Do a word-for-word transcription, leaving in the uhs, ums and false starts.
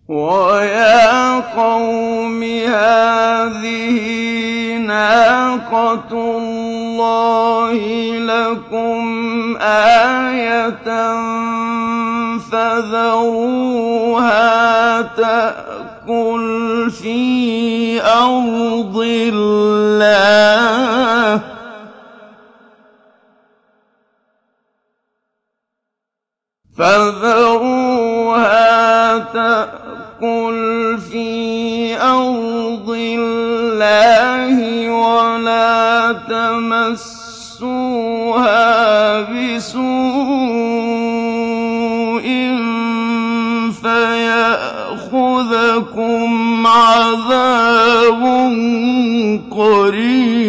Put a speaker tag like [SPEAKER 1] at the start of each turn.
[SPEAKER 1] وَيَا قَوْمِ هَٰذِهِ نَاقَةُ اللَّهِ لَكُمْ آيَةً فَذَرُوهَا تَأْكُلْ فِي أَرْضِ اللَّهِ فَذَرُوهَا تَأْكُلْ فِي أَرْضِ اللَّهِ وَلَا تَمَسُّوهَا بِسُوءٍ فَيَأْخُذَكُمْ عَذَابٌ قَرِيبٌ